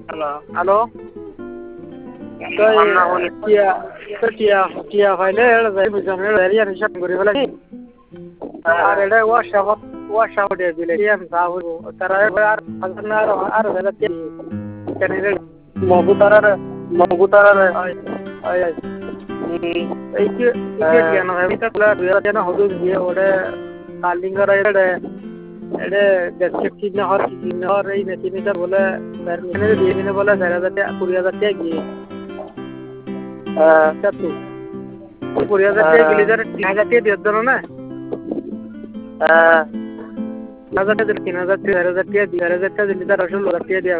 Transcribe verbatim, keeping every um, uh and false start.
hello টিয়া টিয়া টিয়া ফাইলে বুঝানো রেডিয়া নিশান করে বলে আর এটা ওয়াশাপ ওয়াশাপ দিয়ে দিলে টিএম সাহু তারা আর হাজার আর আর হাজার টি কেন রে মগু তারার মগু তারার আই আই এই কি কি টিয়া না আমি তা দুই না হদু দিয়ে ওরে কালিঙ্গার এড়ে এড়ে দেখছি না হর কি না হর এই মেশিনটা বলে স্যার মেশিনে দিয়ে দিনে বলে চার হাজার টাকা কুড়ি হাজার টাকা গিয়ে হ্যাঁ চাতু কুড়ি হাজার টাকা গেলে যারা তিন হাজার টাকা দিয়ে দেন না হ্যাঁ হাজার টাকা তিন হাজার চার হাজার টাকা দুই হাজার টাকা দিলে তার আসলে হাজার টাকা দেওয়া